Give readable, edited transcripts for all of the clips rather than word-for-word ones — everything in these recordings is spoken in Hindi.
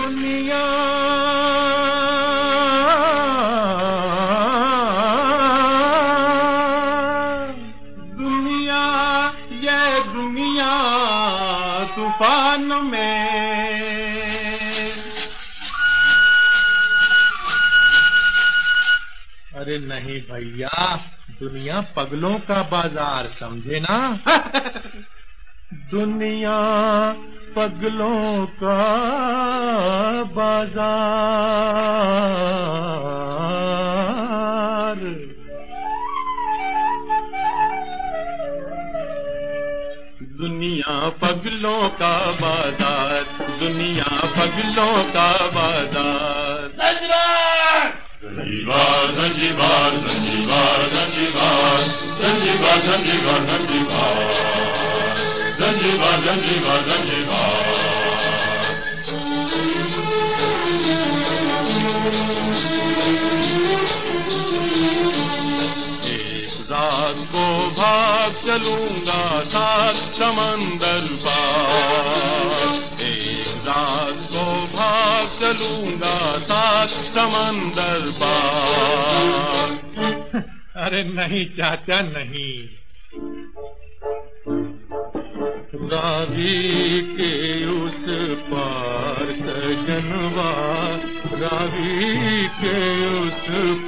दुनिया दुनिया ये दुनिया तूफान में। अरे नहीं भैया, दुनिया पगलों का बाजार, समझे ना। दुनिया पगलों का बाजार। दुनिया पगलों का बाजार, दुनिया पगलों का बाजार। Zanzibar, Zanzibar, Zanzibar, Zanzibar, Zanzibar, Zanzibar, Zanzibar, Zanzibar, Zanzibar, Zanzibar. एक रात को भाग चलूंगा सात समंदर पार, एक रात को भाग चलूंगा सात समंदर पार। अरे नहीं चाचा नहीं। रावी के उस पार सजनवा, रावी के उस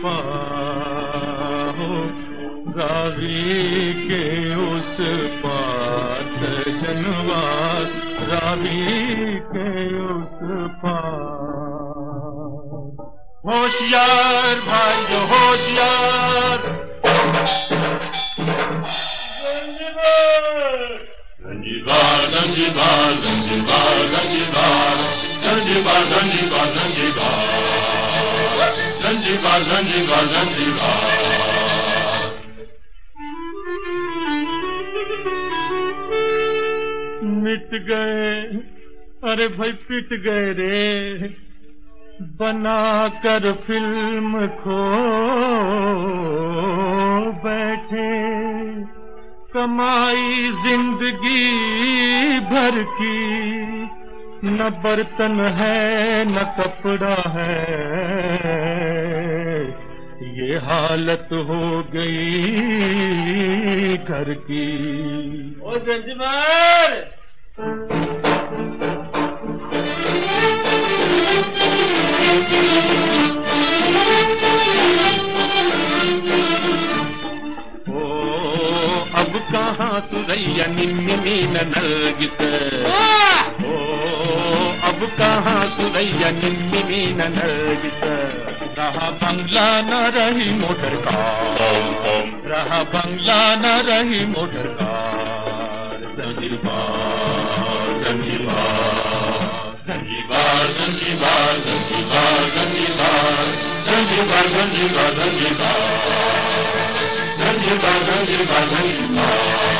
पार, रावी के उस पार सजनवा, रावी के उस पार। होशियार भाइयों होशियार। Zanzibar, Zanzibar, Zanzibar, Zanzibar, Zanzibar, Zanzibar, Zanzibar, Zanzibar, Zanzibar, Zanzibar. मिट गए, अरे भाई पिट गए रे, बनाकर फिल्म खो बैठे। कमाई जिंदगी भर की, न बर्तन है न कपड़ा है, ये हालत हो गई घर की। ओ ज़ंजीबार, अब कहाँ सुरैया निन्नी नरगिस, ओ अब कहाँ सुरैया निन्नी नरगिस। रहा बंगला न रही मोटर कार, रहा बंगला न रही motor car. Zanzibar Zanzibar Zanzibar, Zanzibar, Zanzibar, Zanzibar, Zanzibar, Zanzibar, Zanzibar, Zanzibar, Zanzibar, Zanzibar.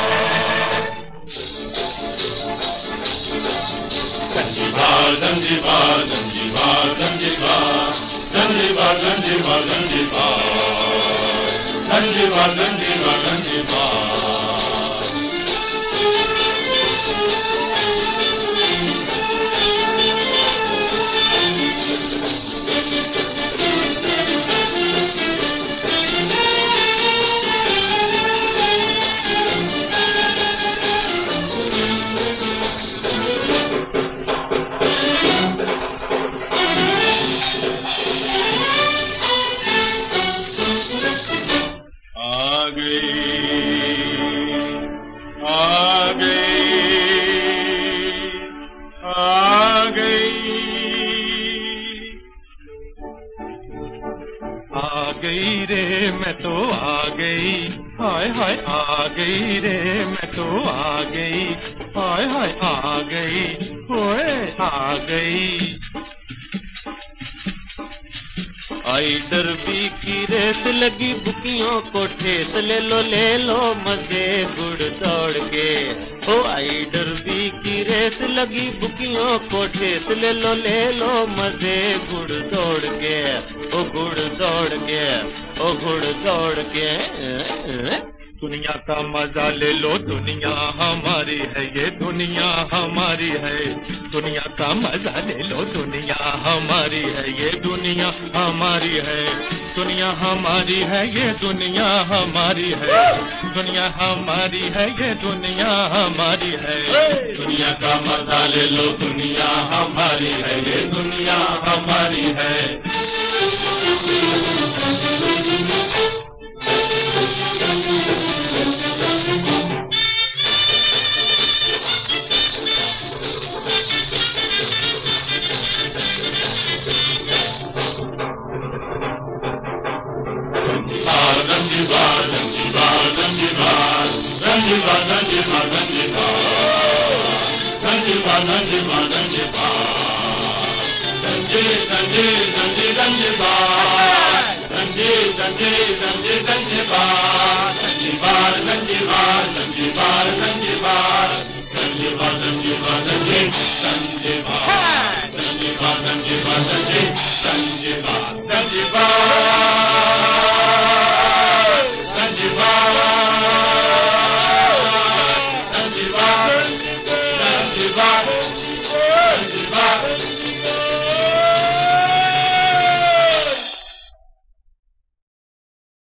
Zanzibar, Zanzibar, Zanzibar, Zanzibar, Zanzibar, Zanzibar, Zanzibar, Zanzibar, Zanzibar, Zanzibar. आई डरबी की रेस लगी बुकियों को ठेस, ले लो मजे गुड़ दौड़ के। ओ आई डरबी की रेस लगी बुकियों को ठेस, ले लो मजे गुड़ दौड़ के। ओ गुड़ दौड़ के, ओ गुड़ दौड़ के। दुनिया का मजा ले लो, दुनिया हमारी है, ये दुनिया हमारी है। दुनिया का मजा ले लो, दुनिया हमारी है, ये दुनिया हमारी है, दुनिया हमारी है, ये दुनिया हमारी है, दुनिया हमारी है, ये दुनिया हमारी है। दुनिया का मजा ले लो, दुनिया हमारी है, ये दुनिया हमारी है। Zanzibar, Zanzibar, Zanzibar, Zanzibar, Zanzibar, Zanzibar, Zanzibar, Zanzibar, Zanzibar, Zanzibar, Zanzibar, Zanzibar, Zanzibar, Zanzibar,